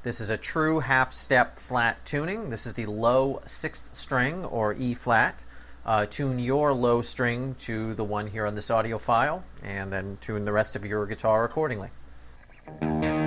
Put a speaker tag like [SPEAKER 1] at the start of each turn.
[SPEAKER 1] This is a true half-step flat tuning. This is the low 6th string, or E flat. Tune your low string to the one here on this audio file, and then tune the rest of your guitar accordingly.